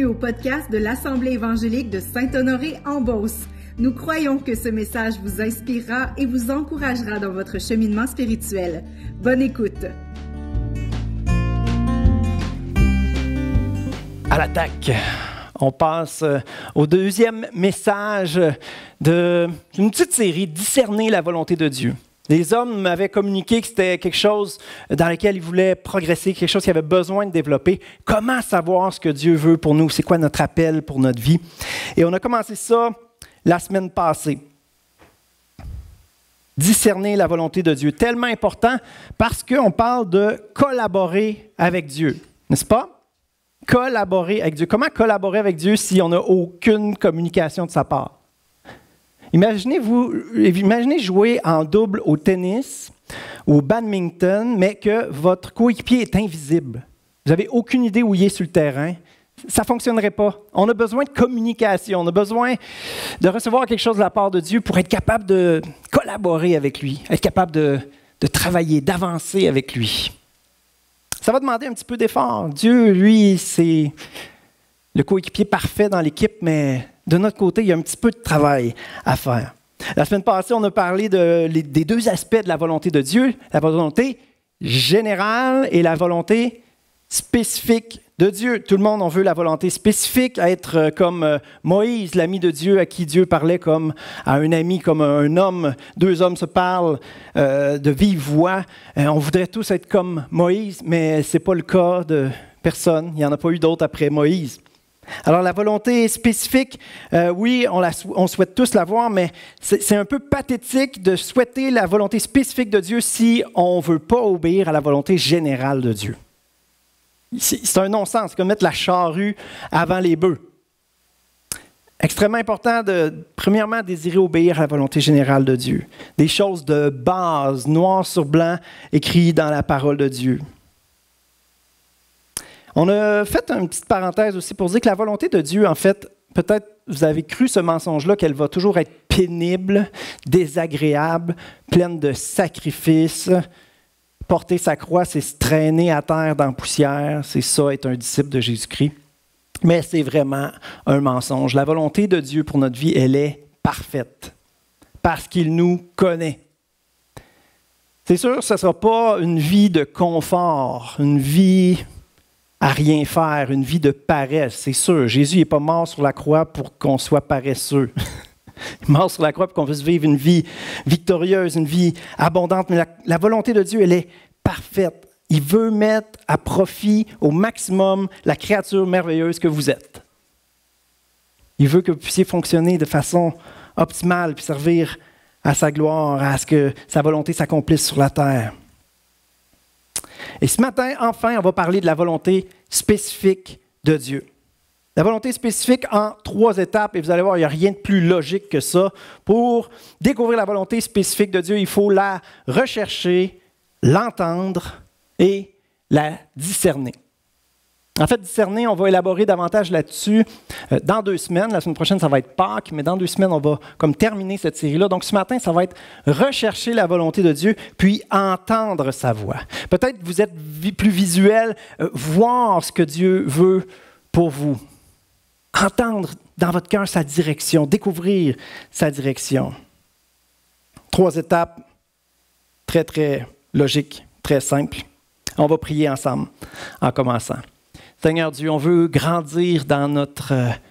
au podcast de l'Assemblée évangélique de Saint-Honoré en Beauce. Nous croyons que ce message vous inspirera et vous encouragera dans votre cheminement spirituel. Bonne écoute! À l'attaque! On passe au deuxième message d'une petite série, Discerner la volonté de Dieu. Les hommes m'avaient communiqué que c'était quelque chose dans lequel ils voulaient progresser, quelque chose qu'ils avaient besoin de développer. Comment savoir ce que Dieu veut pour nous? C'est quoi notre appel pour notre vie? Et on a commencé ça la semaine passée. Discerner la volonté de Dieu. Tellement important parce qu'on parle de collaborer avec Dieu, n'est-ce pas? Collaborer avec Dieu. Comment collaborer avec Dieu si on n'a aucune communication de sa part? Imaginez jouer en double au tennis ou au badminton, mais que votre coéquipier est invisible. Vous n'avez aucune idée où il est sur le terrain. Ça ne fonctionnerait pas. On a besoin de communication. On a besoin de recevoir quelque chose de la part de Dieu pour être capable de collaborer avec lui, être capable de travailler, d'avancer avec lui. Ça va demander un petit peu d'effort. Dieu, lui, c'est le coéquipier parfait dans l'équipe, mais de notre côté, il y a un petit peu de travail à faire. La semaine passée, on a parlé des deux aspects de la volonté de Dieu, la volonté générale et la volonté spécifique de Dieu. Tout le monde, on veut la volonté spécifique, être comme Moïse, l'ami de Dieu, à qui Dieu parlait comme à un ami, comme un homme. Deux hommes se parlent de vive voix. On voudrait tous être comme Moïse, mais ce n'est pas le cas de personne. Il n'y en a pas eu d'autres après Moïse. Alors, la volonté spécifique, oui, on souhaite tous l'avoir, mais c'est un peu pathétique de souhaiter la volonté spécifique de Dieu si on ne veut pas obéir à la volonté générale de Dieu. C'est un non-sens, c'est comme mettre la charrue avant les bœufs. Extrêmement important de, premièrement, désirer obéir à la volonté générale de Dieu. Des choses de base, noir sur blanc, écrites dans la parole de Dieu. On a fait une petite parenthèse aussi pour dire que la volonté de Dieu, en fait, peut-être vous avez cru ce mensonge-là qu'elle va toujours être pénible, désagréable, pleine de sacrifices. Porter sa croix, c'est se traîner à terre dans la poussière. C'est ça, être un disciple de Jésus-Christ. Mais c'est vraiment un mensonge. La volonté de Dieu pour notre vie, elle est parfaite parce qu'il nous connaît. C'est sûr, ce ne sera pas une vie de confort, une vie à rien faire, une vie de paresse, c'est sûr. Jésus n'est pas mort sur la croix pour qu'on soit paresseux. Il est mort sur la croix pour qu'on puisse vivre une vie victorieuse, une vie abondante. Mais la volonté de Dieu, elle est parfaite. Il veut mettre à profit au maximum la créature merveilleuse que vous êtes. Il veut que vous puissiez fonctionner de façon optimale puis servir à sa gloire, à ce que sa volonté s'accomplisse sur la terre. Et ce matin, enfin, on va parler de la volonté spécifique de Dieu. La volonté spécifique en 3 étapes, et vous allez voir, il n'y a rien de plus logique que ça. Pour découvrir la volonté spécifique de Dieu, il faut la rechercher, l'entendre et la discerner. En fait, discerner, on va élaborer davantage là-dessus dans 2 semaines. La semaine prochaine, ça va être Pâques, mais dans 2 semaines, on va comme terminer cette série-là. Donc, ce matin, ça va être rechercher la volonté de Dieu, puis entendre sa voix. Peut-être vous êtes plus visuel, voir ce que Dieu veut pour vous. Entendre dans votre cœur sa direction, découvrir sa direction. 3 étapes très, très logiques, très simples. On va prier ensemble en commençant. Seigneur Dieu, on veut grandir dans notre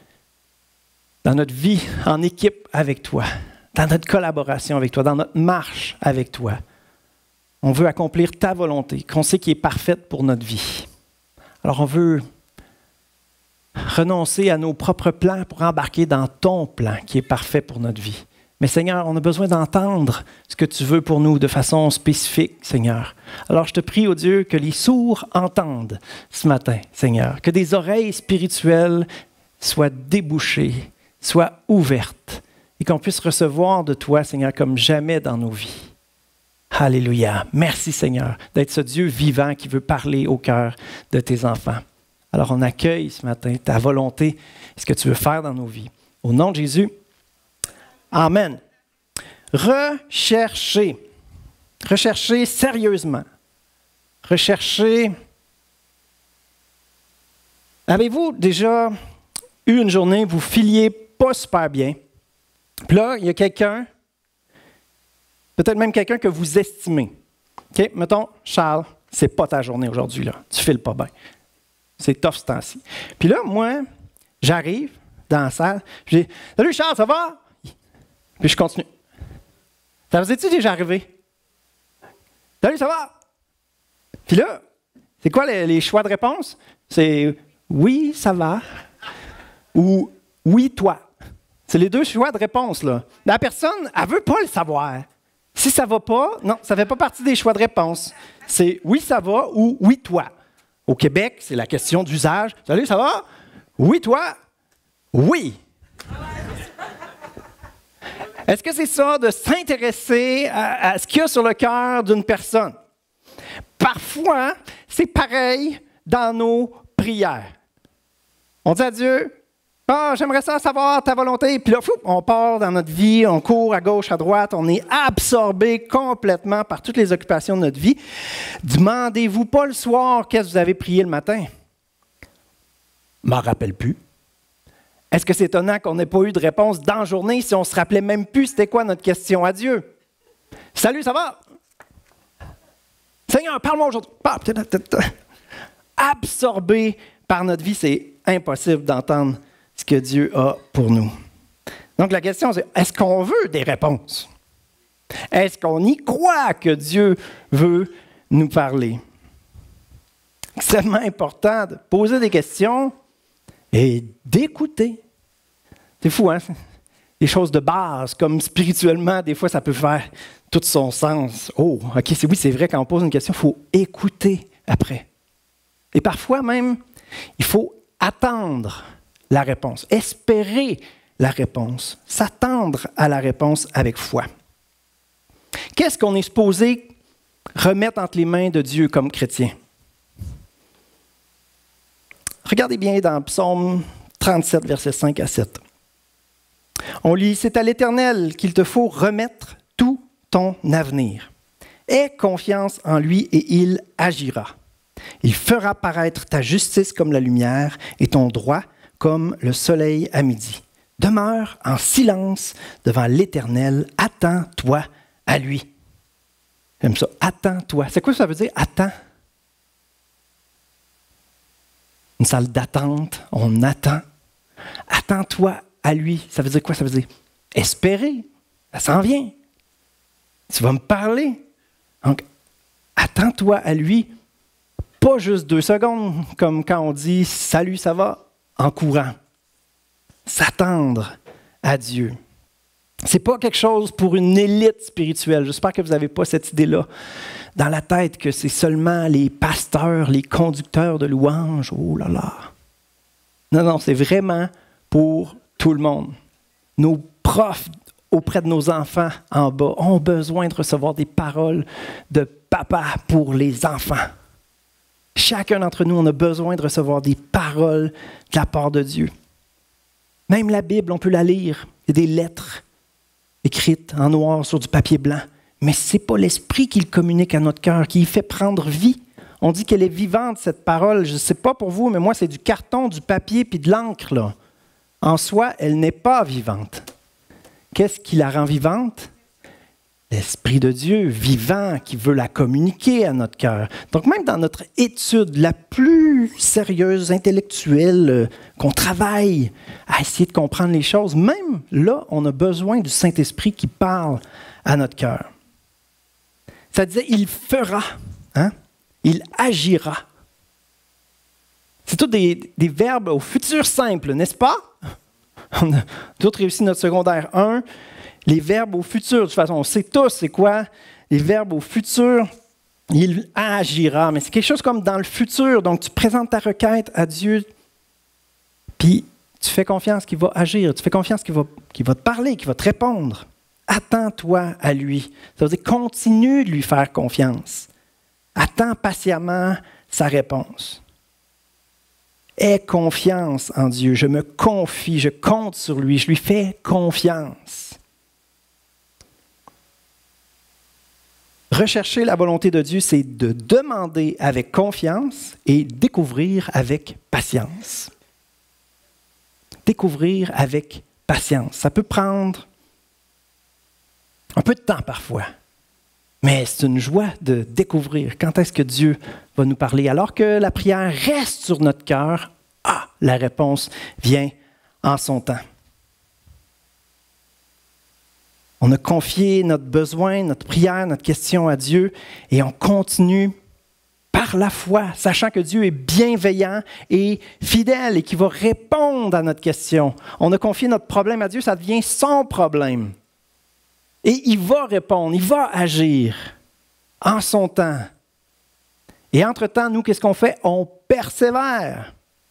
vie en équipe avec toi, dans notre collaboration avec toi, dans notre marche avec toi. On veut accomplir ta volonté, qu'on sait qui est parfaite pour notre vie. Alors on veut renoncer à nos propres plans pour embarquer dans ton plan qui est parfait pour notre vie. Mais Seigneur, on a besoin d'entendre ce que tu veux pour nous de façon spécifique, Seigneur. Alors je te prie, oh Dieu, que les sourds entendent ce matin, Seigneur. Que des oreilles spirituelles soient débouchées, soient ouvertes et qu'on puisse recevoir de toi, Seigneur, comme jamais dans nos vies. Alléluia. Merci, Seigneur, d'être ce Dieu vivant qui veut parler au cœur de tes enfants. Alors on accueille ce matin ta volonté, ce que tu veux faire dans nos vies. Au nom de Jésus, amen. Recherchez sérieusement. Recherchez. Avez-vous déjà eu une journée, vous filiez pas super bien. Puis là, il y a quelqu'un, peut-être même quelqu'un que vous estimez. OK, mettons, Charles, c'est pas ta journée aujourd'hui, là. Tu files pas bien. C'est tough ce temps-ci. Puis là, moi, j'arrive dans la salle, je dis « Salut Charles, ça va? » Puis je continue. Ça vous est-tu déjà arrivé? « Salut, ça va? » Puis là, c'est quoi les choix de réponse? C'est « Oui, ça va. » ou « Oui, toi. » C'est les deux choix de réponse, là. La personne, elle veut pas le savoir. Si ça va pas, non, ça fait pas partie des choix de réponse. C'est « Oui, ça va » ou « Oui, toi. » Au Québec, c'est la question d'usage. « Salut, ça va? » « Oui, toi? » « Oui. » Est-ce que c'est ça, de s'intéresser à ce qu'il y a sur le cœur d'une personne? Parfois, c'est pareil dans nos prières. On dit à Dieu, « Ah, j'aimerais ça savoir ta volonté. » Puis là, on part dans notre vie, on court à gauche, à droite, on est absorbé complètement par toutes les occupations de notre vie. Demandez-vous pas le soir qu'est-ce que vous avez prié le matin. Je m'en rappelle plus. Est-ce que c'est étonnant qu'on n'ait pas eu de réponse dans la journée si on ne se rappelait même plus c'était quoi notre question à Dieu? Salut, ça va? Seigneur, parle-moi aujourd'hui. Absorbé par notre vie, c'est impossible d'entendre ce que Dieu a pour nous. Donc la question, c'est, est-ce qu'on veut des réponses? Est-ce qu'on y croit que Dieu veut nous parler? C'est extrêmement important de poser des questions et d'écouter. C'est fou, hein? Des choses de base, comme spirituellement, des fois, ça peut faire tout son sens. Oh, OK, c'est vrai, quand on pose une question, il faut écouter après. Et parfois même, il faut attendre la réponse, espérer la réponse, s'attendre à la réponse avec foi. Qu'est-ce qu'on est supposé remettre entre les mains de Dieu comme chrétien? Regardez bien dans Psaume 37, versets 5 à 7. On lit, « C'est à l'Éternel qu'il te faut remettre tout ton avenir. Aie confiance en lui et il agira. Il fera paraître ta justice comme la lumière et ton droit comme le soleil à midi. Demeure en silence devant l'Éternel, attends-toi à lui. » J'aime ça, attends-toi. C'est quoi ça veut dire, attends? Une salle d'attente, on attend. Attends-toi à lui. Ça veut dire quoi? Ça veut dire espérer. Ça s'en vient. Tu vas me parler. Donc, attends-toi à lui. Pas juste 2 secondes, comme quand on dit « Salut, ça va ?» en courant. S'attendre à Dieu. Ce n'est pas quelque chose pour une élite spirituelle. J'espère que vous n'avez pas cette idée-là dans la tête que c'est seulement les pasteurs, les conducteurs de louanges. Oh là là! Non, c'est vraiment pour tout le monde. Nos profs auprès de nos enfants en bas ont besoin de recevoir des paroles de papa pour les enfants. Chacun d'entre nous, on a besoin de recevoir des paroles de la part de Dieu. Même la Bible, on peut la lire. Il y a des lettres écrites en noir sur du papier blanc. Mais ce n'est pas l'Esprit qui le communique à notre cœur, qui y fait prendre vie. On dit qu'elle est vivante, cette parole. Je ne sais pas pour vous, mais moi, c'est du carton, du papier puis de l'encre, là. En soi, elle n'est pas vivante. Qu'est-ce qui la rend vivante? L'Esprit de Dieu, vivant, qui veut la communiquer à notre cœur. Donc, même dans notre étude la plus sérieuse, intellectuelle, qu'on travaille à essayer de comprendre les choses, même là, on a besoin du Saint-Esprit qui parle à notre cœur. Ça disait, il fera, hein? Il agira. C'est tout des verbes au futur simple, n'est-ce pas? On a tous réussi notre secondaire 1. Les verbes au futur, de toute façon, on sait tous c'est quoi. Les verbes au futur, il agira. Mais c'est quelque chose comme dans le futur. Donc, tu présentes ta requête à Dieu, puis tu fais confiance qu'il va agir. Tu fais confiance qu'il va te parler, qu'il va te répondre. Attends-toi à lui. Ça veut dire continue de lui faire confiance. Attends patiemment sa réponse. Aie confiance en Dieu. Je me confie, je compte sur lui, je lui fais confiance. Rechercher la volonté de Dieu, c'est de demander avec confiance et découvrir avec patience. découvrir avec patience. Ça peut prendre un peu de temps parfois, mais c'est une joie de découvrir quand est-ce que Dieu va nous parler. Alors que la prière reste sur notre cœur, la réponse vient en son temps. On a confié notre besoin, notre prière, notre question à Dieu et on continue par la foi, sachant que Dieu est bienveillant et fidèle et qu'il va répondre à notre question. On a confié notre problème à Dieu, ça devient son problème. Et il va répondre, il va agir en son temps. Et entre-temps, nous, qu'est-ce qu'on fait? On persévère.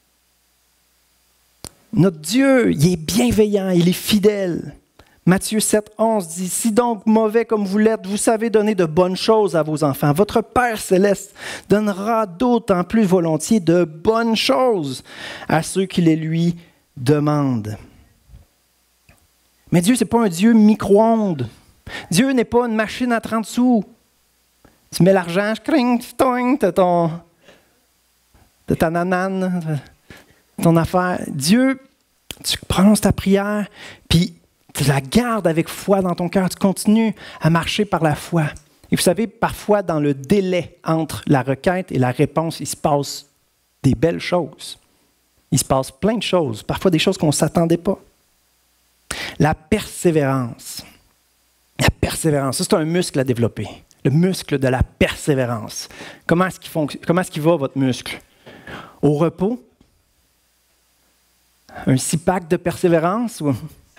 Notre Dieu, il est bienveillant, il est fidèle. Matthieu 7, 11 dit « Si donc mauvais comme vous l'êtes, vous savez donner de bonnes choses à vos enfants, votre Père céleste donnera d'autant plus volontiers de bonnes choses à ceux qui les lui demandent. » Mais Dieu, ce n'est pas un Dieu micro-ondes. Dieu n'est pas une machine à 30 sous. Tu mets l'argent, tu as ta nanane, ton affaire. Dieu, tu prononces ta prière, puis tu la gardes avec foi dans ton cœur. Tu continues à marcher par la foi. Et vous savez, parfois, dans le délai entre la requête et la réponse, il se passe des belles choses. Il se passe plein de choses, parfois des choses qu'on ne s'attendait pas. La persévérance. La persévérance, ça, c'est un muscle à développer. Le muscle de la persévérance. Comment est-ce qu'il va, votre muscle? Au repos? Un six-pack de persévérance? Ou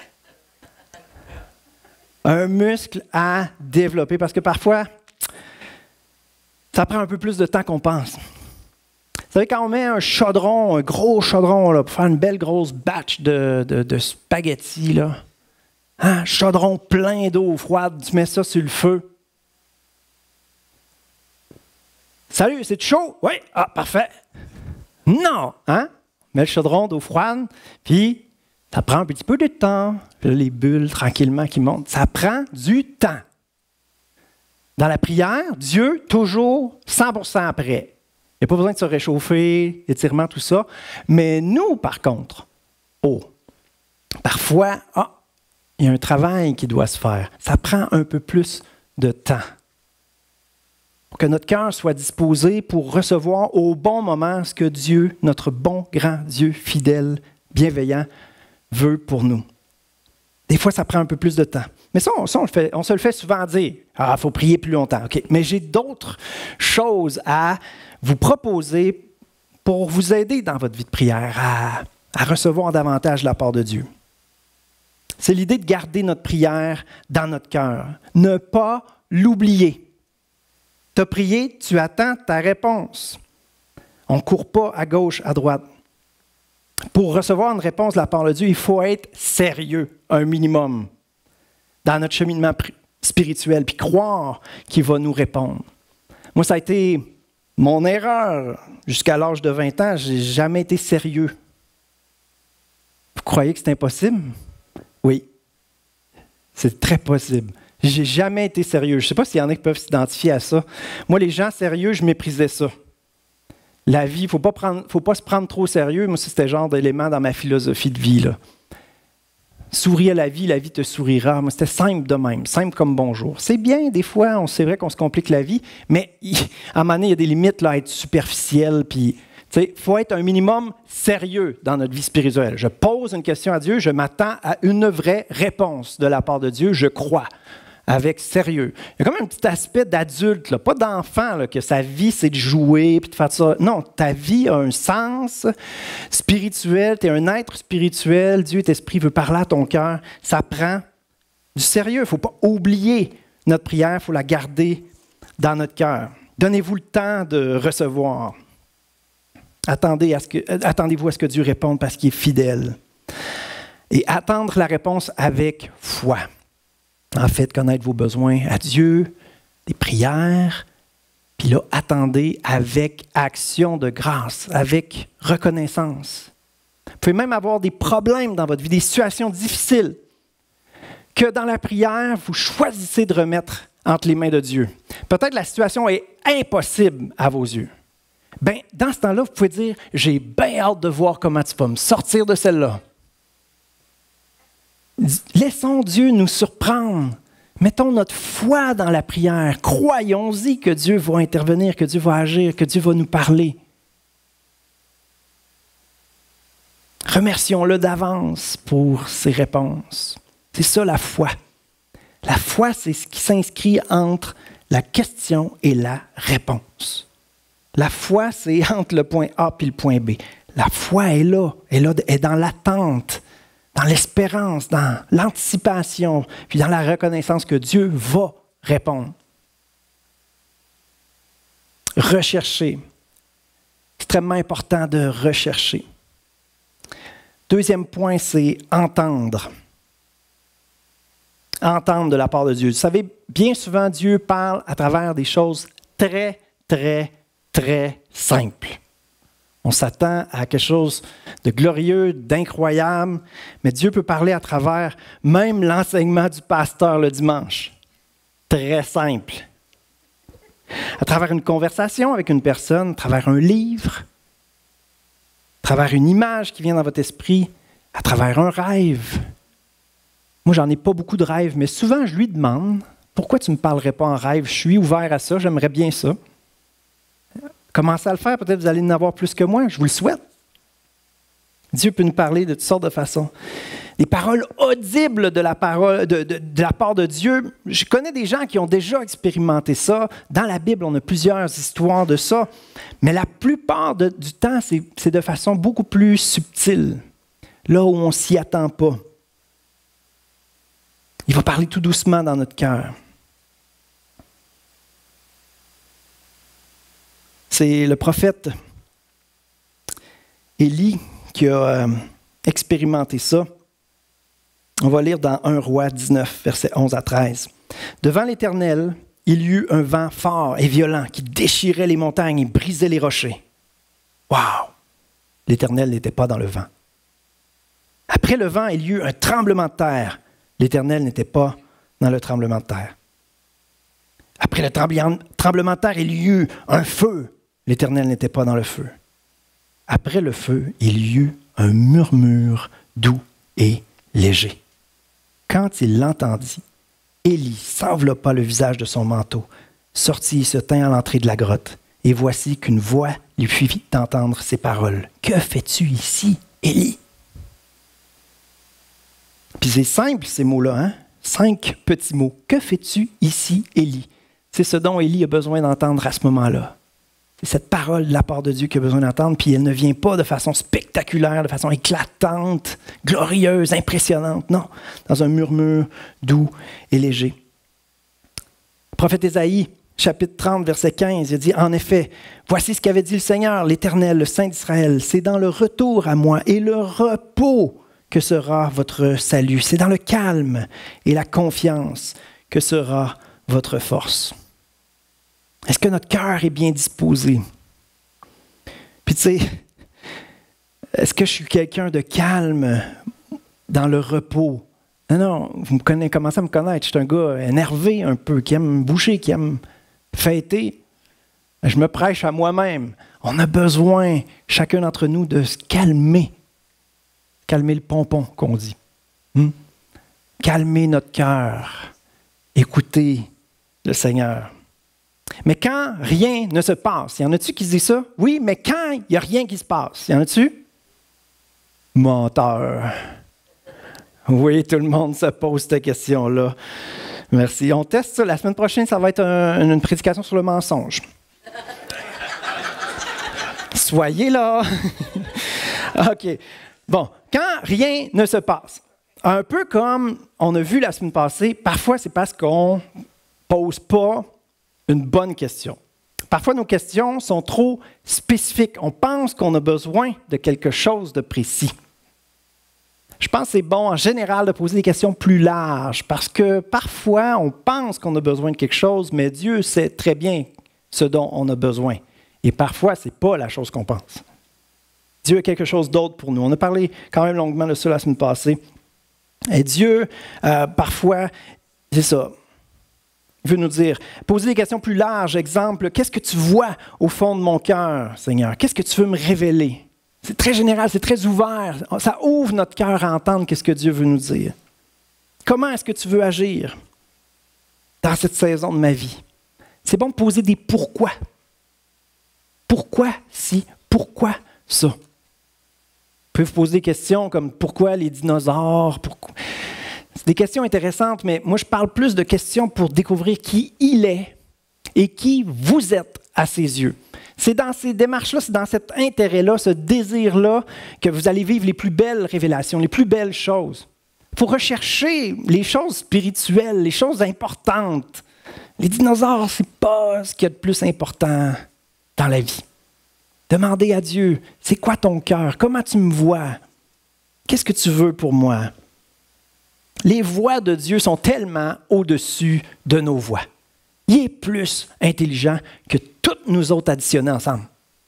un muscle à développer? Parce que parfois, ça prend un peu plus de temps qu'on pense. Vous savez, quand on met un chaudron, un gros chaudron, là, pour faire une belle grosse batch de spaghettis, là, chaudron plein d'eau froide, tu mets ça sur le feu. Salut, c'est chaud? Oui, parfait. Non, mets le chaudron d'eau froide, puis ça prend un petit peu de temps. Puis là, les bulles, tranquillement, qui montent. Ça prend du temps. Dans la prière, Dieu, toujours 100% prêt. Il n'y a pas besoin de se réchauffer, étirement, tout ça. Mais nous, par contre, parfois, il y a un travail qui doit se faire. Ça prend un peu plus de temps. Pour que notre cœur soit disposé pour recevoir au bon moment ce que Dieu, notre bon grand Dieu fidèle, bienveillant, veut pour nous. Des fois, ça prend un peu plus de temps. Mais ça, on se le fait souvent dire. Il faut prier plus longtemps. OK. Mais j'ai d'autres choses à vous proposer pour vous aider dans votre vie de prière à recevoir davantage la part de Dieu. C'est l'idée de garder notre prière dans notre cœur. Ne pas l'oublier. Tu as prié, tu attends ta réponse. On ne court pas à gauche, à droite. Pour recevoir une réponse de la part de Dieu, il faut être sérieux, un minimum, dans notre cheminement spirituel, puis croire qu'il va nous répondre. Moi, ça a été mon erreur. Jusqu'à l'âge de 20 ans, je n'ai jamais été sérieux. Vous croyez que c'est impossible? Oui, c'est très possible. Je n'ai jamais été sérieux. Je ne sais pas s'il y en a qui peuvent s'identifier à ça. Moi, les gens sérieux, je méprisais ça. La vie, il ne faut pas se prendre trop sérieux. Moi, c'était le genre d'élément dans ma philosophie de vie, là. Souris à la vie te sourira. Moi, c'était simple de même, simple comme bonjour. C'est bien, des fois, c'est vrai qu'on se complique la vie, mais à un moment donné, il y a des limites là, à être superficiel. Puis, il faut être un minimum sérieux dans notre vie spirituelle. Je pose une question à Dieu, je m'attends à une vraie réponse de la part de Dieu, je crois. Avec sérieux. Il y a comme un petit aspect d'adulte, là, pas d'enfant, là, que sa vie, c'est de jouer et de faire ça. Non, ta vie a un sens spirituel, tu es un être spirituel, Dieu est esprit, veut parler à ton cœur. Ça prend du sérieux. Il ne faut pas oublier notre prière, il faut la garder dans notre cœur. Donnez-vous le temps de recevoir. Attendez-vous à ce que Dieu réponde parce qu'il est fidèle. Et attendre la réponse avec foi. En fait, connaître vos besoins à Dieu, des prières, puis là, attendez avec action de grâce, avec reconnaissance. Vous pouvez même avoir des problèmes dans votre vie, des situations difficiles, que dans la prière, vous choisissez de remettre entre les mains de Dieu. Peut-être la situation est impossible à vos yeux. Bien, dans ce temps-là, vous pouvez dire, j'ai bien hâte de voir comment tu vas me sortir de celle-là. Laissons Dieu nous surprendre. Mettons notre foi dans la prière. Croyons-y que Dieu va intervenir, que Dieu va agir, que Dieu va nous parler. Remercions-le d'avance pour ses réponses. C'est ça la foi. La foi, c'est ce qui s'inscrit entre la question et la réponse. La foi, c'est entre le point A et le point B. La foi est là, elle est dans l'attente, dans l'espérance, dans l'anticipation, puis dans la reconnaissance que Dieu va répondre. Rechercher. Extrêmement important de rechercher. Deuxième point, c'est entendre. Entendre de la part de Dieu. Vous savez, bien souvent, Dieu parle à travers des choses très, très, très simples. On s'attend à quelque chose de glorieux, d'incroyable, mais Dieu peut parler à travers même l'enseignement du pasteur le dimanche. Très simple. À travers une conversation avec une personne, à travers un livre, à travers une image qui vient dans votre esprit, à travers un rêve. Moi, j'en ai pas beaucoup de rêves, mais souvent, je lui demande « Pourquoi tu ne me parlerais pas en rêve? Je suis ouvert à ça, j'aimerais bien ça. » Commencez à le faire, peut-être vous allez en avoir plus que moi, je vous le souhaite. Dieu peut nous parler de toutes sortes de façons. Les paroles audibles de la part de Dieu, je connais des gens qui ont déjà expérimenté ça. Dans la Bible, on a plusieurs histoires de ça, mais la plupart du temps, c'est de façon beaucoup plus subtile, là où on ne s'y attend pas. Il va parler tout doucement dans notre cœur. C'est le prophète Élie qui a expérimenté ça. On va lire dans 1 Roi 19, versets 11 à 13. « Devant l'Éternel, il y eut un vent fort et violent qui déchirait les montagnes et brisait les rochers. » Wow! L'Éternel n'était pas dans le vent. Après le vent, il y eut un tremblement de terre. L'Éternel n'était pas dans le tremblement de terre. Après le tremblement de terre, il y eut un feu. L'Éternel n'était pas dans le feu. Après le feu, il y eut un murmure doux et léger. Quand il l'entendit, Élie s'enveloppa le visage de son manteau, sortit et se tint à l'entrée de la grotte. Et voici qu'une voix lui fit entendre ces paroles. « Que fais-tu ici, Élie? » Puis c'est simple ces mots-là, hein? 5 petits mots. « Que fais-tu ici, Élie? » C'est ce dont Élie a besoin d'entendre à ce moment-là. C'est cette parole de la part de Dieu qu'il a besoin d'entendre, puis elle ne vient pas de façon spectaculaire, de façon éclatante, glorieuse, impressionnante, non, dans un murmure doux et léger. Le prophète Ésaïe, chapitre 30, verset 15, il dit « En effet, voici ce qu'avait dit le Seigneur, l'Éternel, le Saint d'Israël, c'est dans le retour à moi et le repos que sera votre salut. C'est dans le calme et la confiance que sera votre force. » Est-ce que notre cœur est bien disposé? Puis tu sais, est-ce que je suis quelqu'un de calme dans le repos? Non, vous commencez à me connaître. Je suis un gars énervé un peu, qui aime boucher, qui aime fêter. Je me prêche à moi-même. On a besoin, chacun d'entre nous, de se calmer. Calmer le pompon, qu'on dit. Calmer notre cœur. Écouter le Seigneur. Mais quand rien ne se passe, y en a-tu qui se disent ça? Oui, mais quand il n'y a rien qui se passe, y en a-tu? Menteur. Oui, tout le monde se pose cette question-là. Merci. On teste ça. La semaine prochaine, ça va être une prédication sur le mensonge. Soyez là. OK. Bon, quand rien ne se passe, un peu comme on a vu la semaine passée, parfois c'est parce qu'on ne pose pas une bonne question. Parfois, nos questions sont trop spécifiques. On pense qu'on a besoin de quelque chose de précis. Je pense que c'est bon, en général, de poser des questions plus larges parce que parfois, on pense qu'on a besoin de quelque chose, mais Dieu sait très bien ce dont on a besoin. Et parfois, ce n'est pas la chose qu'on pense. Dieu a quelque chose d'autre pour nous. On a parlé quand même longuement de ça la semaine passée. Et Dieu, parfois, c'est ça. Il veut nous dire, poser des questions plus larges. Exemple, qu'est-ce que tu vois au fond de mon cœur, Seigneur? Qu'est-ce que tu veux me révéler? C'est très général, c'est très ouvert. Ça ouvre notre cœur à entendre ce que Dieu veut nous dire. Comment est-ce que tu veux agir dans cette saison de ma vie? C'est bon de poser des pourquoi. Pourquoi si? Pourquoi ça? Vous pouvez vous poser des questions comme pourquoi les dinosaures? C'est des questions intéressantes, mais moi je parle plus de questions pour découvrir qui il est et qui vous êtes à ses yeux. C'est dans ces démarches-là, c'est dans cet intérêt-là, ce désir-là, que vous allez vivre les plus belles révélations, les plus belles choses. Il faut rechercher les choses spirituelles, les choses importantes. Les dinosaures, ce n'est pas ce qu'il y a de plus important dans la vie. Demandez à Dieu, c'est quoi ton cœur? Comment tu me vois? Qu'est-ce que tu veux pour moi? Les voix de Dieu sont tellement au-dessus de nos voix. Il est plus intelligent que toutes nous autres additionnées ensemble.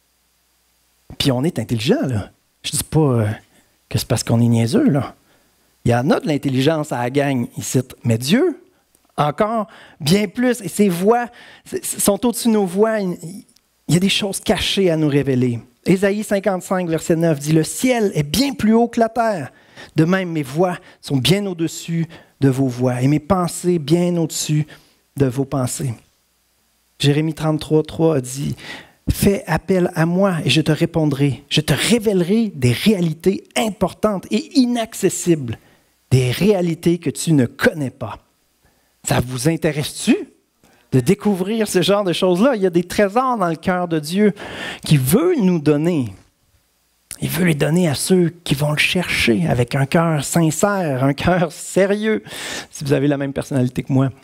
Puis on est intelligent, là. Je ne dis pas que c'est parce qu'on est niaiseux, là. Il y en a de l'intelligence à la gang ici. Mais Dieu, encore bien plus. Et ses voix sont au-dessus de nos voix. Il y a des choses cachées à nous révéler. Ésaïe 55, verset 9 dit « Le ciel est bien plus haut que la terre. De même, mes voix sont bien au-dessus de vos voix et mes pensées bien au-dessus de vos pensées. » Jérémie 33, 3 a dit « Fais appel à moi et je te répondrai. Je te révélerai des réalités importantes et inaccessibles, des réalités que tu ne connais pas. » Ça vous intéresse-tu de découvrir ce genre de choses-là? Il y a des trésors dans le cœur de Dieu qu'il veut nous donner. Il veut les donner à ceux qui vont le chercher avec un cœur sincère, un cœur sérieux, si vous avez la même personnalité que moi.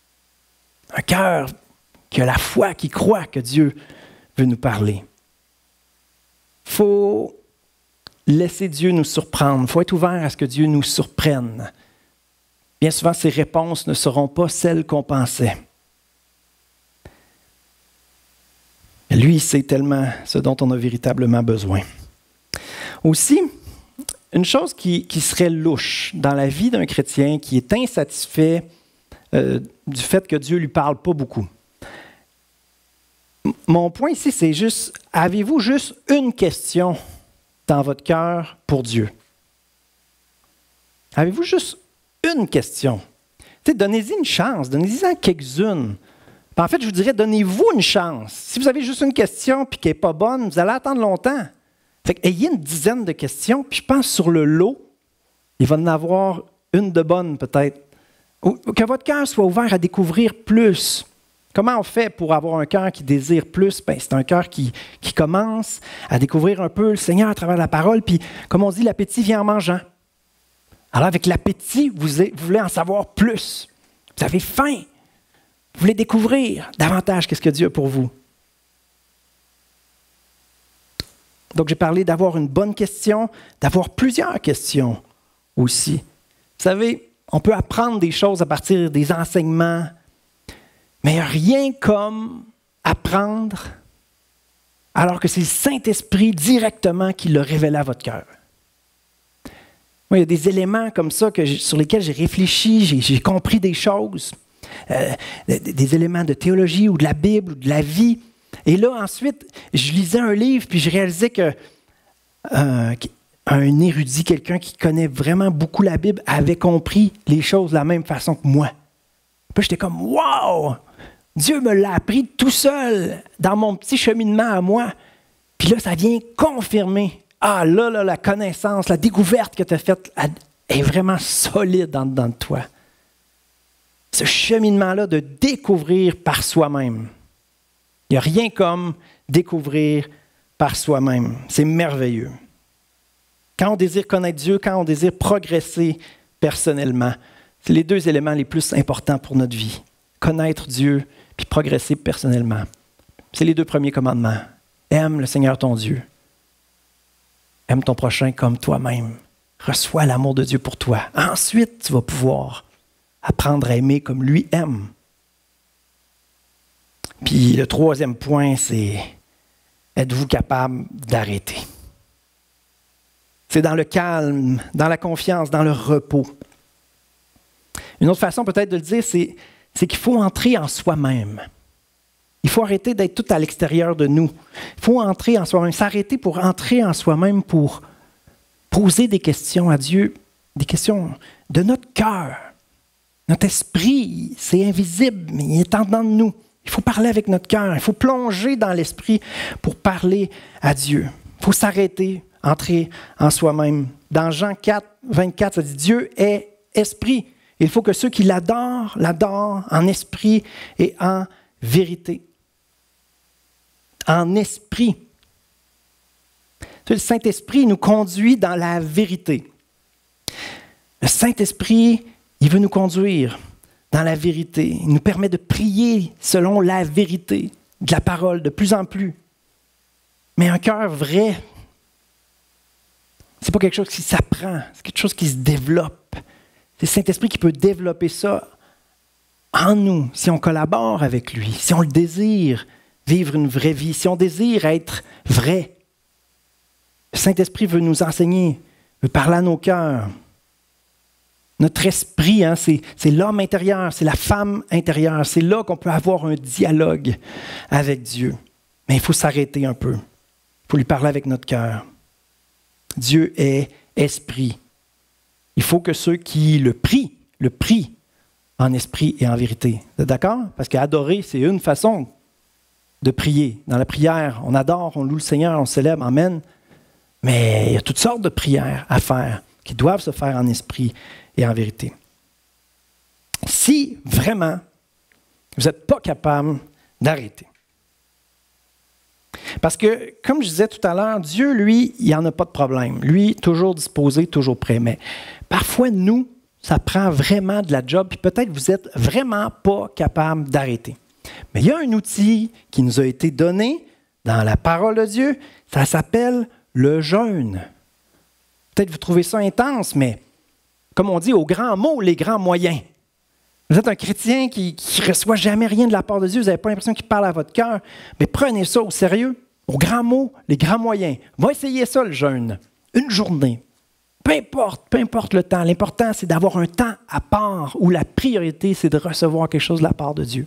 Un cœur qui a la foi, qui croit que Dieu veut nous parler. Il faut laisser Dieu nous surprendre. Il faut être ouvert à ce que Dieu nous surprenne. Bien souvent, ces réponses ne seront pas celles qu'on pensait. Lui, il sait tellement ce dont on a véritablement besoin. Aussi, une chose qui serait louche dans la vie d'un chrétien qui est insatisfait du fait que Dieu ne lui parle pas beaucoup. Mon point ici, c'est juste, avez-vous juste une question dans votre cœur pour Dieu? Avez-vous juste une question? Donnez-y une chance, donnez-y quelques-unes. En fait, je vous dirais, donnez-vous une chance. Si vous avez juste une question et qu'elle n'est pas bonne, vous allez attendre longtemps. Ayez une dizaine de questions, puis je pense sur le lot, il va en avoir une de bonne peut-être. Que votre cœur soit ouvert à découvrir plus. Comment on fait pour avoir un cœur qui désire plus? C'est un cœur qui commence à découvrir un peu le Seigneur à travers la parole, puis comme on dit, l'appétit vient en mangeant. Alors avec l'appétit, vous voulez en savoir plus. Vous avez faim. Vous voulez découvrir davantage qu'est-ce que Dieu a pour vous. Donc, j'ai parlé d'avoir une bonne question, d'avoir plusieurs questions aussi. Vous savez, on peut apprendre des choses à partir des enseignements, mais il n'y a rien comme apprendre alors que c'est le Saint-Esprit directement qui le révèle à votre cœur. Moi, il y a des éléments comme ça sur lesquels j'ai réfléchi, j'ai compris des choses, des éléments de théologie ou de la Bible ou de la vie. Et là, ensuite, je lisais un livre, puis je réalisais qu'un érudit, quelqu'un qui connaît vraiment beaucoup la Bible, avait compris les choses de la même façon que moi. Puis j'étais comme, wow! Dieu me l'a appris tout seul, dans mon petit cheminement à moi. Puis là, ça vient confirmer. Ah, là, la connaissance, la découverte que tu as faite est vraiment solide en dedans de toi. Ce cheminement-là de découvrir par soi-même. Il n'y a rien comme découvrir par soi-même. C'est merveilleux. Quand on désire connaître Dieu, quand on désire progresser personnellement, c'est les deux éléments les plus importants pour notre vie. Connaître Dieu puis progresser personnellement. C'est les deux premiers commandements. Aime le Seigneur ton Dieu. Aime ton prochain comme toi-même. Reçois l'amour de Dieu pour toi. Ensuite, tu vas pouvoir apprendre à aimer comme lui aime. Puis le troisième point, c'est êtes-vous capable d'arrêter? C'est dans le calme, dans la confiance, dans le repos. Une autre façon peut-être de le dire, c'est qu'il faut entrer en soi-même. Il faut arrêter d'être tout à l'extérieur de nous. Il faut entrer en soi-même, s'arrêter pour entrer en soi-même, pour poser des questions à Dieu, des questions de notre cœur. Notre esprit, c'est invisible, mais il est en dedans de nous. Il faut parler avec notre cœur. Il faut plonger dans l'esprit pour parler à Dieu. Il faut s'arrêter, entrer en soi-même. Dans Jean 4, 24, ça dit « Dieu est esprit ». Il faut que ceux qui l'adorent en esprit et en vérité. En esprit. Le Saint-Esprit nous conduit dans la vérité. Le Saint-Esprit, il veut nous conduire dans la vérité. Il nous permet de prier selon la vérité de la parole de plus en plus. Mais un cœur vrai, c'est pas quelque chose qui s'apprend, c'est quelque chose qui se développe. C'est le Saint-Esprit qui peut développer ça en nous, si on collabore avec lui, si on le désire, vivre une vraie vie, si on désire être vrai. Le Saint-Esprit veut nous enseigner, veut parler à nos cœurs. Notre esprit, c'est l'homme intérieur, c'est la femme intérieure. C'est là qu'on peut avoir un dialogue avec Dieu. Mais il faut s'arrêter un peu. Il faut lui parler avec notre cœur. Dieu est esprit. Il faut que ceux qui le prient en esprit et en vérité. Vous êtes d'accord? Parce qu'adorer, c'est une façon de prier. Dans la prière, on adore, on loue le Seigneur, on célèbre, amen. Mais il y a toutes sortes de prières à faire qui doivent se faire en esprit et en vérité. Si vraiment vous n'êtes pas capable d'arrêter. Parce que, comme je disais tout à l'heure, Dieu, lui, il n'y en a pas de problème. Lui, toujours disposé, toujours prêt. Mais parfois, nous, ça prend vraiment de la job, puis peut-être vous n'êtes vraiment pas capable d'arrêter. Mais il y a un outil qui nous a été donné dans la parole de Dieu, ça s'appelle le jeûne. Peut-être vous trouvez ça intense, mais comme on dit, aux grands mots, les grands moyens. Vous êtes un chrétien qui ne reçoit jamais rien de la part de Dieu, vous n'avez pas l'impression qu'il parle à votre cœur, mais prenez ça au sérieux, aux grands mots, les grands moyens. Va essayer ça, le jeûne, une journée. Peu importe le temps, l'important, c'est d'avoir un temps à part où la priorité, c'est de recevoir quelque chose de la part de Dieu.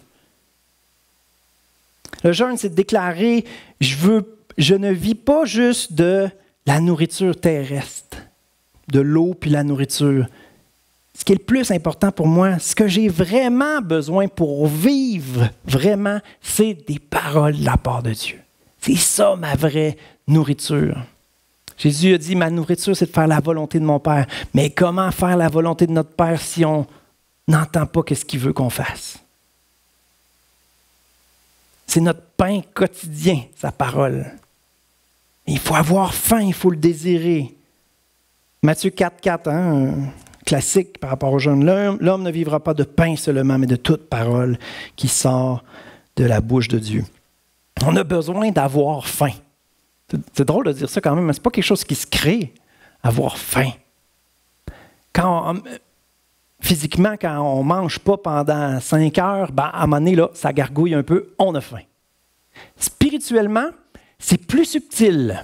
Le jeûne, c'est de déclarer, je ne vis pas juste de la nourriture terrestre, de l'eau puis la nourriture. Ce qui est le plus important pour moi, ce que j'ai vraiment besoin pour vivre, vraiment, c'est des paroles de la part de Dieu. C'est ça ma vraie nourriture. Jésus a dit, ma nourriture, c'est de faire la volonté de mon Père. Mais comment faire la volonté de notre Père si on n'entend pas ce qu'il veut qu'on fasse? C'est notre pain quotidien, sa parole. Il faut avoir faim, il faut le désirer. Matthieu 4,4, un classique par rapport au jeûne. L'homme ne vivra pas de pain seulement, mais de toute parole qui sort de la bouche de Dieu. On a besoin d'avoir faim. C'est drôle de dire ça quand même, mais ce n'est pas quelque chose qui se crée, avoir faim. Physiquement, quand on ne mange pas pendant 5 heures, à un moment donné, là, ça gargouille un peu, on a faim. Spirituellement, c'est plus subtil.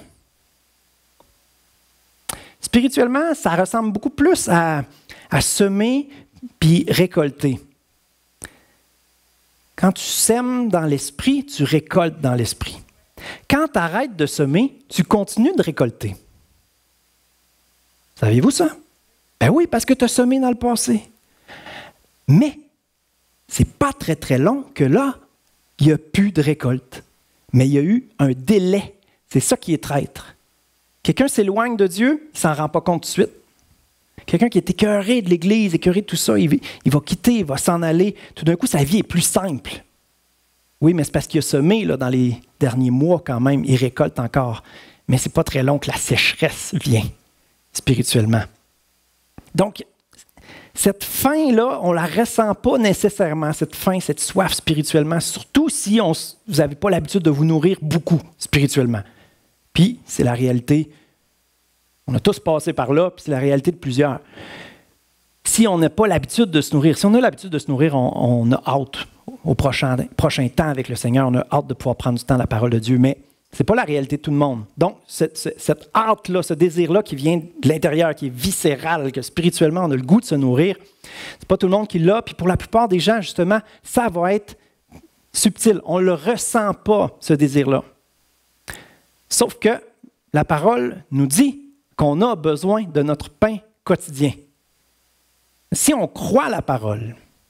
Spirituellement, ça ressemble beaucoup plus à semer puis récolter. Quand tu sèmes dans l'esprit, tu récoltes dans l'esprit. Quand tu arrêtes de semer, tu continues de récolter. Saviez-vous ça? Ben oui, parce que tu as semé dans le passé. Mais, c'est pas très très long que là, il n'y a plus de récolte. Mais il y a eu un délai. C'est ça qui est traître. Quelqu'un s'éloigne de Dieu, il ne s'en rend pas compte tout de suite. Quelqu'un qui est écœuré de l'Église, écœuré de tout ça, il va quitter, il va s'en aller. Tout d'un coup, sa vie est plus simple. Oui, mais c'est parce qu'il a semé là, dans les derniers mois quand même, il récolte encore. Mais ce n'est pas très long que la sécheresse vient spirituellement. Donc, cette faim-là, on ne la ressent pas nécessairement, cette faim, cette soif spirituellement, surtout si vous n'avez pas l'habitude de vous nourrir beaucoup spirituellement. Puis, c'est la réalité. On a tous passé par là, puis c'est la réalité de plusieurs. Si on n'a pas l'habitude de se nourrir, si on a l'habitude de se nourrir, on a hâte au prochain temps avec le Seigneur, on a hâte de pouvoir prendre du temps à la parole de Dieu, mais ce n'est pas la réalité de tout le monde. Donc, cette hâte-là, ce désir-là qui vient de l'intérieur, qui est viscéral, que spirituellement on a le goût de se nourrir, c'est pas tout le monde qui l'a, puis pour la plupart des gens, justement, ça va être subtil. On ne le ressent pas, ce désir-là. Sauf que la parole nous dit qu'on a besoin de notre pain quotidien. Si on croit la parole,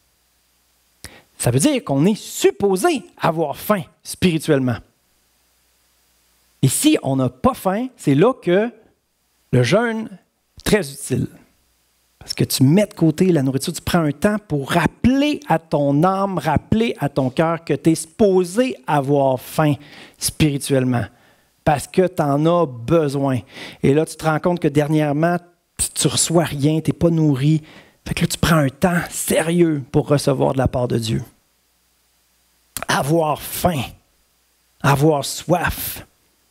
Ça veut dire qu'on est supposé avoir faim spirituellement. Et si on n'a pas faim, c'est là que le jeûne est très utile. Parce que tu mets de côté la nourriture, tu prends un temps pour rappeler à ton âme, rappeler à ton cœur que tu es supposé avoir faim spirituellement. Parce que tu en as besoin. Et là, tu te rends compte que dernièrement, tu ne reçois rien, tu n'es pas nourri. Fait que là, tu prends un temps sérieux pour recevoir de la part de Dieu. Avoir faim, avoir soif.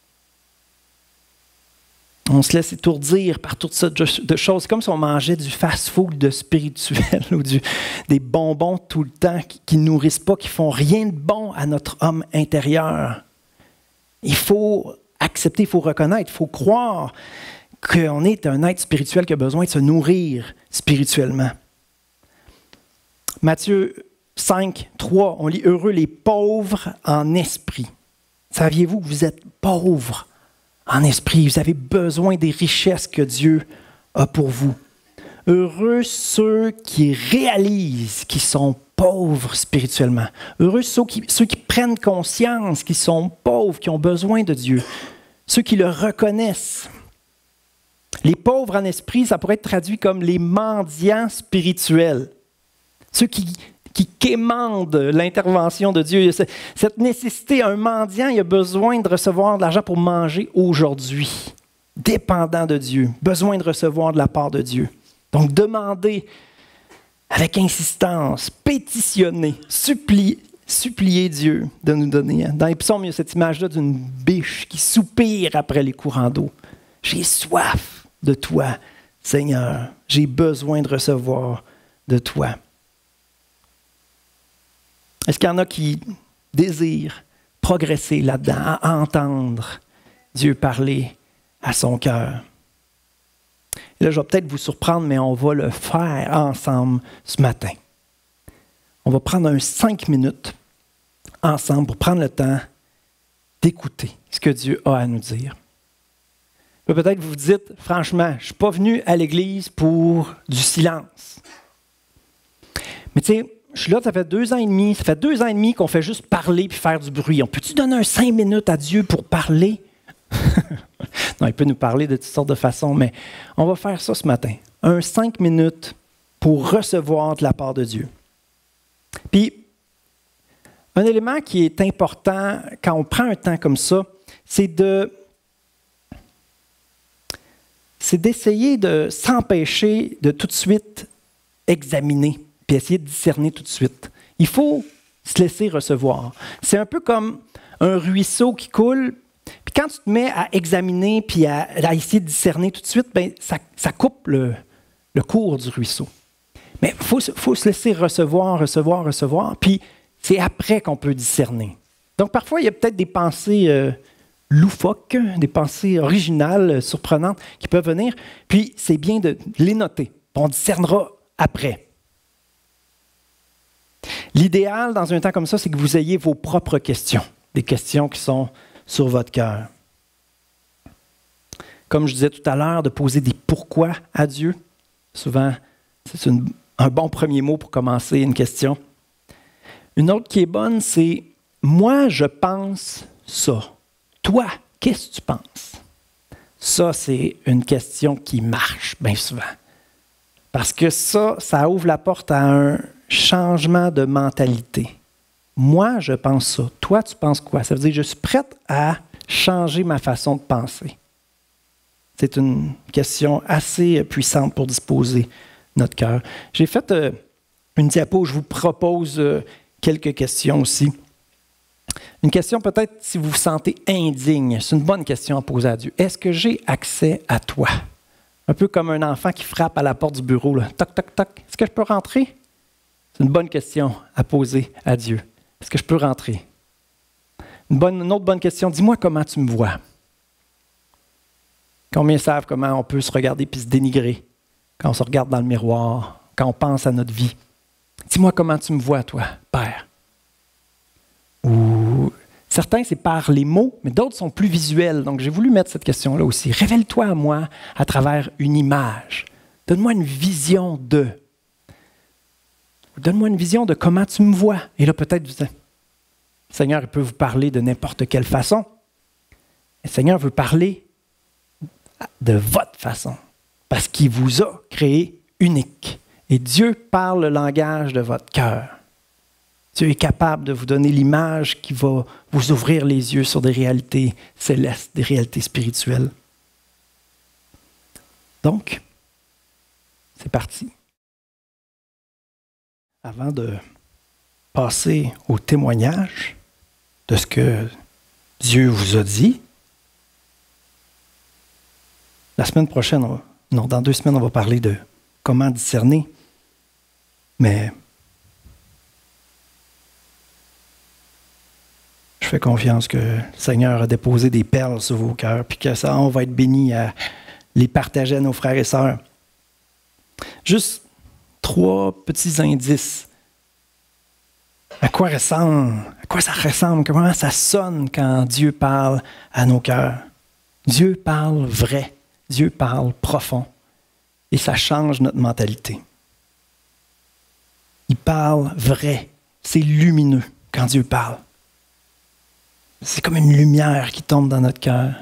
On se laisse étourdir par toutes sortes de choses. C'est comme si on mangeait du fast-food de spirituel ou des bonbons tout le temps qui ne nourrissent pas, qui ne font rien de bon à notre homme intérieur. Il faut accepter, il faut reconnaître, il faut croire qu'on est un être spirituel qui a besoin de se nourrir spirituellement. Matthieu 5, 3, on lit « Heureux les pauvres en esprit ». Saviez-vous que vous êtes pauvres en esprit? Vous avez besoin des richesses que Dieu a pour vous. Heureux ceux qui réalisent qu'ils sont pauvres spirituellement. Heureux ceux qui prennent conscience qu'ils sont pauvres, qui ont besoin de Dieu. Ceux qui le reconnaissent. Les pauvres en esprit, ça pourrait être traduit comme les mendiants spirituels. Ceux qui quémandent l'intervention de Dieu. Cette nécessité, un mendiant, il a besoin de recevoir de l'argent pour manger aujourd'hui. Dépendant de Dieu. Besoin de recevoir de la part de Dieu. Donc, demandez avec insistance, pétitionner, supplier Dieu de nous donner. Dans les psaumes, il y a cette image-là d'une biche qui soupire après les courants d'eau. J'ai soif de toi, Seigneur. J'ai besoin de recevoir de toi. Est-ce qu'il y en a qui désirent progresser là-dedans, à entendre Dieu parler à son cœur? Et là, je vais peut-être vous surprendre, mais on va le faire ensemble ce matin. On va prendre 5 minutes ensemble pour prendre le temps d'écouter ce que Dieu a à nous dire. Là, peut-être vous vous dites, franchement, je ne suis pas venu à l'Église pour du silence. Mais tu sais, je suis là, ça fait 2 ans et demi. Ça fait 2 ans et demi qu'on fait juste parler puis faire du bruit. On peut-tu donner 5 minutes à Dieu pour parler? Non, il peut nous parler de toutes sortes de façons, mais on va faire ça ce matin. 5 minutes pour recevoir de la part de Dieu. Puis, un élément qui est important quand on prend un temps comme ça, c'est d'essayer de s'empêcher de tout de suite examiner, puis essayer de discerner tout de suite. Il faut se laisser recevoir. C'est un peu comme un ruisseau qui coule, puis quand tu te mets à examiner puis à essayer de discerner tout de suite, bien, ça coupe le cours du ruisseau. Mais il faut se laisser recevoir, puis c'est après qu'on peut discerner. Donc parfois, il y a peut-être des pensées loufoques, des pensées originales, surprenantes qui peuvent venir, puis c'est bien de les noter. On discernera après. L'idéal dans un temps comme ça, c'est que vous ayez vos propres questions, des questions qui sont sur votre cœur. Comme je disais tout à l'heure, de poser des pourquoi à Dieu. Souvent, c'est un bon premier mot pour commencer une question. Une autre qui est bonne, c'est « Moi, je pense ça. Toi, qu'est-ce que tu penses? » Ça, c'est une question qui marche bien souvent. Parce que ça ouvre la porte à un changement de mentalité. Moi, je pense ça. Toi, tu penses quoi? Ça veut dire que je suis prête à changer ma façon de penser. C'est une question assez puissante pour disposer notre cœur. J'ai fait une diapo où je vous propose quelques questions aussi. Une question peut-être si vous vous sentez indigne. C'est une bonne question à poser à Dieu. Est-ce que j'ai accès à toi? Un peu comme un enfant qui frappe à la porte du bureau. Là. Toc, toc, toc. Est-ce que je peux rentrer? C'est une bonne question à poser à Dieu. Est-ce que je peux rentrer? Une autre bonne question. Dis-moi comment tu me vois. Combien savent comment on peut se regarder puis se dénigrer quand on se regarde dans le miroir, quand on pense à notre vie? Dis-moi comment tu me vois, toi, Père. Ou certains, c'est par les mots, mais d'autres sont plus visuels. Donc, j'ai voulu mettre cette question-là aussi. Révèle-toi à moi à travers une image. Donne-moi une vision de. Donne-moi une vision de comment tu me vois. Et là, peut-être, le Seigneur il peut vous parler de n'importe quelle façon. Le Seigneur veut parler de votre façon, parce qu'il vous a créé unique. Et Dieu parle le langage de votre cœur. Dieu est capable de vous donner l'image qui va vous ouvrir les yeux sur des réalités célestes, des réalités spirituelles. Donc, c'est parti. Avant de passer au témoignage de ce que Dieu vous a dit, la semaine prochaine, dans 2 semaines, on va parler de comment discerner. Mais je fais confiance que le Seigneur a déposé des perles sur vos cœurs, puis que ça, on va être bénis à les partager à nos frères et sœurs. Juste 3 petits indices. À quoi ça ressemble, comment ça sonne quand Dieu parle à nos cœurs. Dieu parle vrai, Dieu parle profond, et ça change notre mentalité. Il parle vrai, c'est lumineux quand Dieu parle. C'est comme une lumière qui tombe dans notre cœur.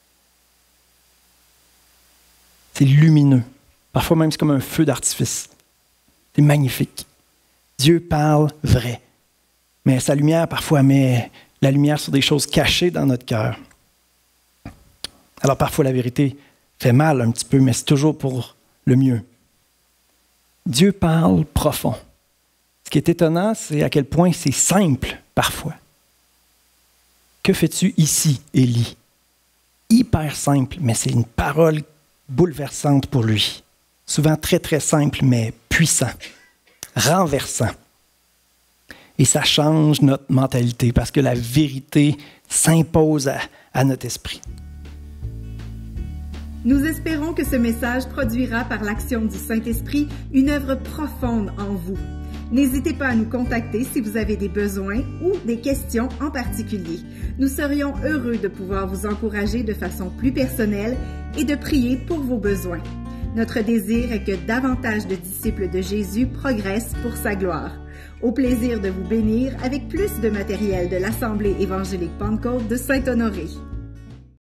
C'est lumineux. Parfois même, c'est comme un feu d'artifice. C'est magnifique. Dieu parle vrai. Mais sa lumière, parfois, met la lumière sur des choses cachées dans notre cœur. Alors, parfois, la vérité fait mal un petit peu, mais c'est toujours pour le mieux. Dieu parle profond. Ce qui est étonnant, c'est à quel point c'est simple, parfois. Que fais-tu ici, Élie? Hyper simple, mais c'est une parole bouleversante pour lui. Souvent très, très simple, mais puissant, renversant. Et ça change notre mentalité parce que la vérité s'impose à notre esprit. Nous espérons que ce message produira par l'action du Saint-Esprit une œuvre profonde en vous. N'hésitez pas à nous contacter si vous avez des besoins ou des questions en particulier. Nous serions heureux de pouvoir vous encourager de façon plus personnelle et de prier pour vos besoins. Notre désir est que davantage de disciples de Jésus progressent pour sa gloire. Au plaisir de vous bénir avec plus de matériel de l'Assemblée évangélique Pentecôte de Saint-Honoré.